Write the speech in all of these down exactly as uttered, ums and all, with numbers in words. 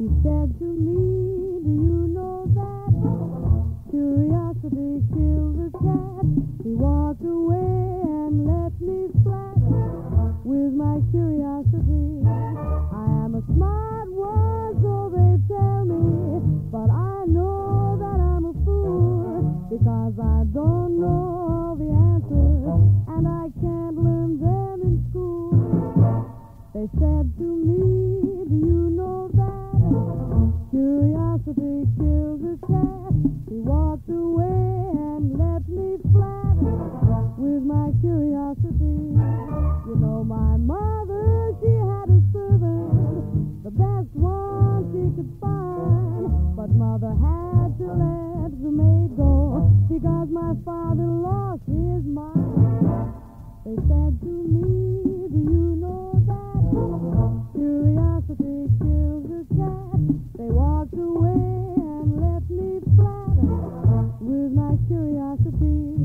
He said to me, do you know that curiosity killed the cat? He walked away and left me flat with my curiosity. I am a smart one, so they tell me, but I know that I'm a fool because I don't know all the answers and I can't learn them in school. They said to me, do you know that curiosity killed the cat? He walked away and left me flat with my curiosity. You know my mother, she had a servant, the best one she could find, but mother had to let the maid go because my father lost his mind. They said to me, do you know that curiosity killed the cat? They walked away and left me flat with my curiosity.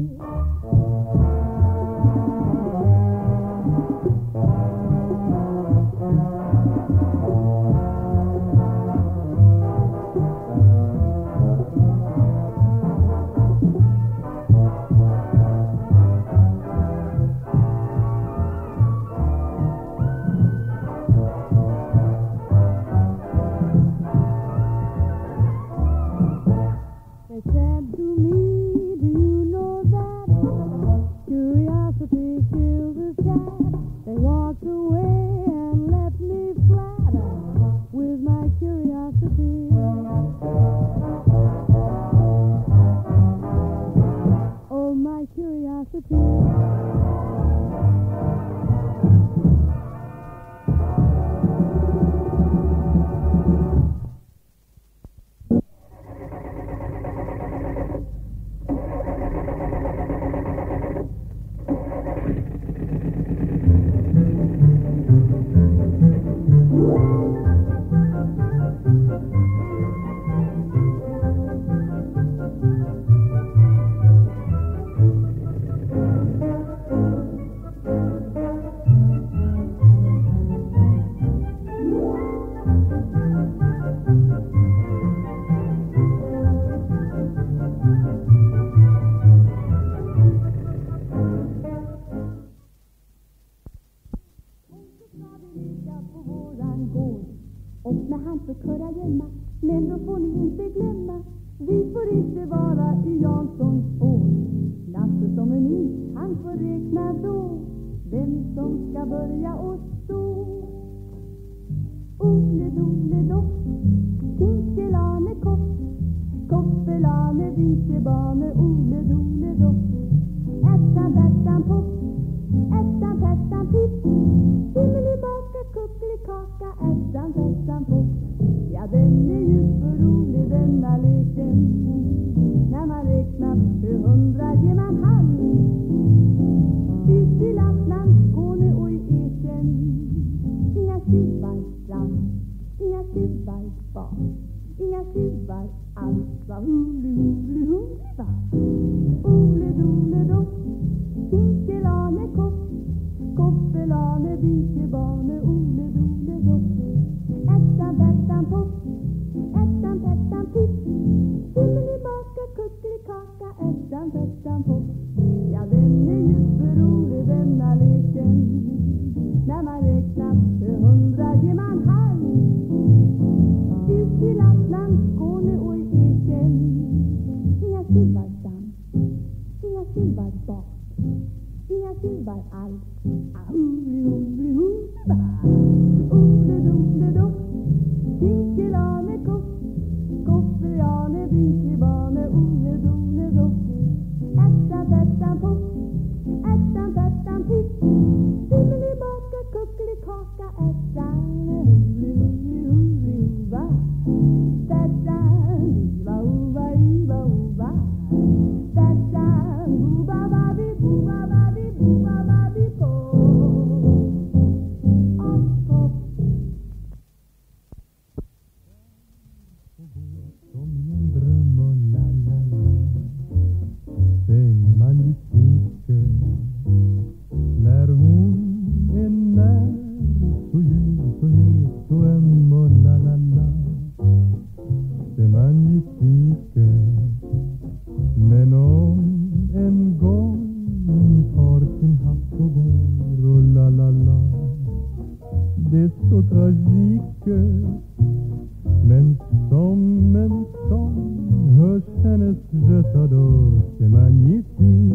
They said to me, do you know that curiosity killed the cat? They walked away and left me flat with my curiosity. Oh, my curiosity. Och när han fick höra gömma, men då får ni inte glömma, vi får inte vara i Janssons spår. Lasse som en is, han får räkna då vem som ska börja och stå. Ole dole dopp, tinkelane kopp, koppelane vikebane, ole dole dopp. Ättan bättan popp, ättan pättan pipp, himmelibaka kuckelikaka, ättan pättan popp. Ja, den är ju för rolig denna leken. När man räknar till hundra ger man hand. Ut i Lappland, Skåne och i Eken. Inga tjuvar fram, inga tjuvar bak, inga tjuvar alls, va huli huli huli va. Ole dole dopp, tinkelane kopp, koppelane vikebane, ole dole dopp. Ättan bättan popp, ättan pättan pipp, himmelibaka kuckelikaka, ättan bättan popp. Ja, den är ju för rolig denna leken. När man räknar till hundra ger man hand. Ut i Lappland, Skåne och i Eken. Inga tjuvar fram, inga tjuvar bak, inga tjuvar alls. Ahuli huli huli va. Ole dole dopp, tinkelane kopp, koppelane vikebane, ole dole dopp. Ättan bättan popp, ättan pättan pipp, himmelibaka kuckelikaka, ättan huli huli huli va. Tättan iva uva iva uva. Tättan uva vavi uva vavi uva vavi på. Opp, opp. Som en dröm och la la la. Den man ju tycker när hon är när, så ljus och het och öm och la la la. det är så tragik. Men som en sång hörs hennes rösta då, c'est magnifique.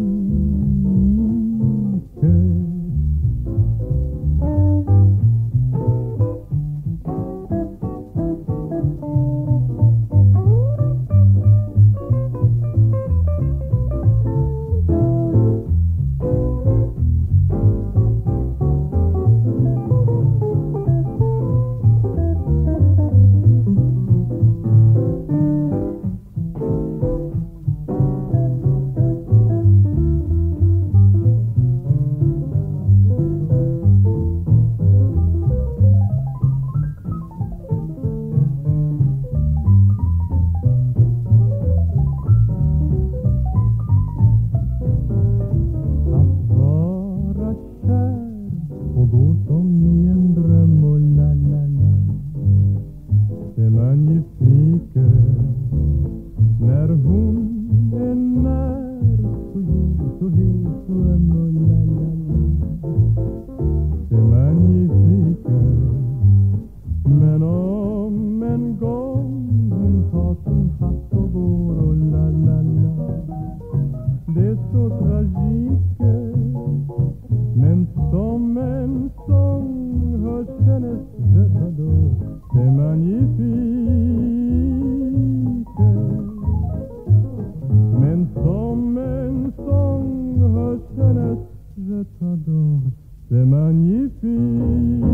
C'est magnifique.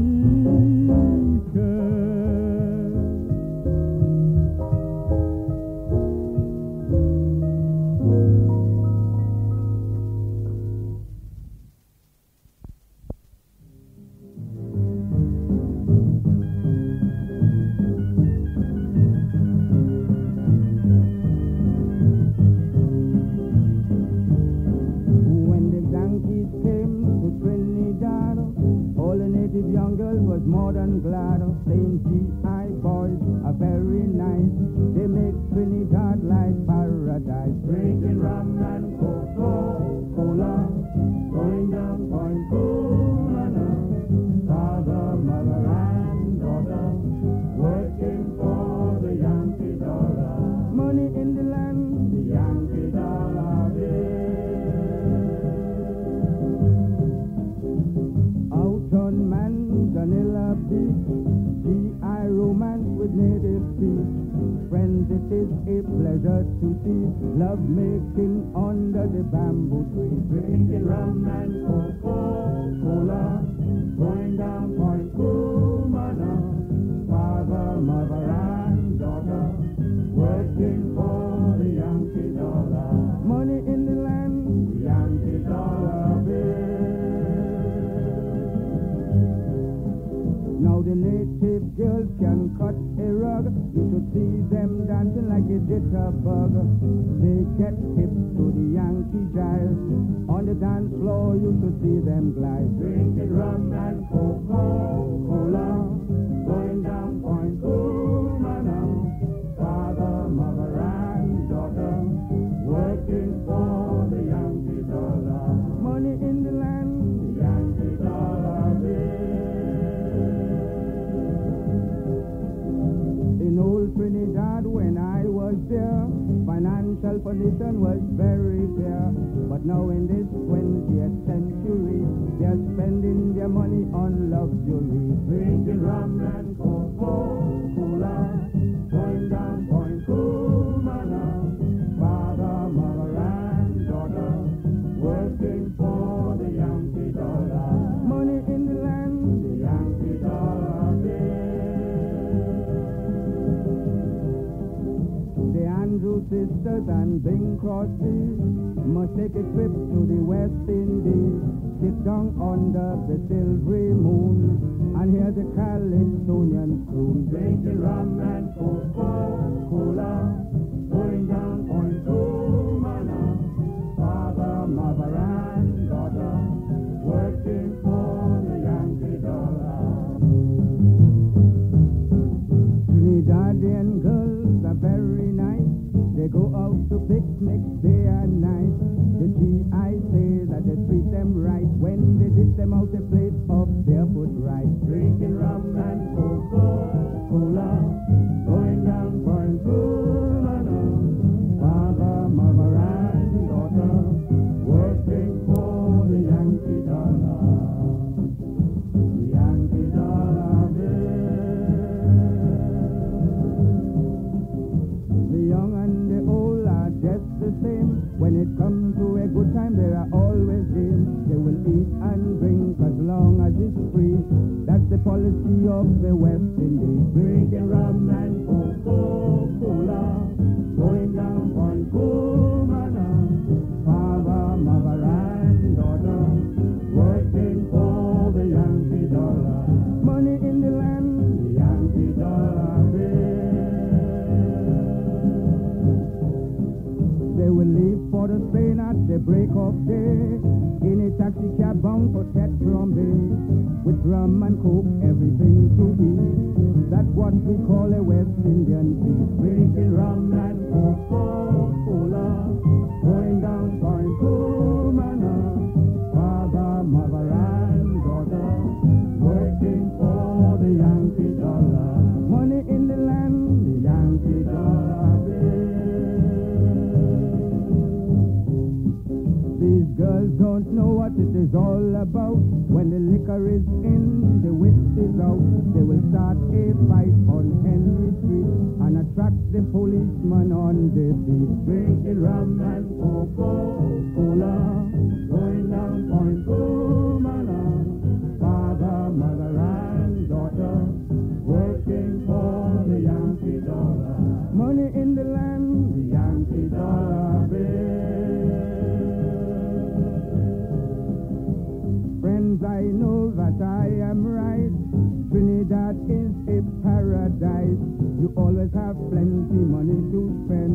Sisters and Bing Crosby must take a trip to the West Indies, sit down under the silvery moon, and hear the Calypsonian croon, drinking rum and Coca-Cola, going down Point Cumana, father, mother, and daughter, working for the Yankee dollar. Trinidadian girls are very nice. They go out to picnics day and night. The G I say that they treat them right when they dish them out a plate of barefoot rice. Drinking it comes to a good time, there are always games. They will eat and drink as long as it's free. That's the policy of the West Indies. Drinking rum and Coca-Cola, going down on Kumana, father, mother, and daughter, working for the Yankee dollar. Money in the land, the Yankee dollar bill. They will leave for the Spain at the break of day, in a taxi cab bound for Tetron Bay, with rum and coke, everything to eat. That's what we call a West Indian feast. Drinking rum and Coca-Cola, going down Point Kumana, father, mother, and daughter, working for the Yankee dollar. Money in the land, the Yankee dollar bill. These girls don't know what it is all about. When the liquor is in, the wit is out. They will start a fight on Henry Street and attract the policeman on the beat. Drinking rum and Coca-Cola, going down Point Kumana, father, mother, and daughter, working for the Yankee dollar. Money in the land, the Yankee dollar bill. Friends, I know that I am right. Trinidad is a paradise. You always have plenty money to spend.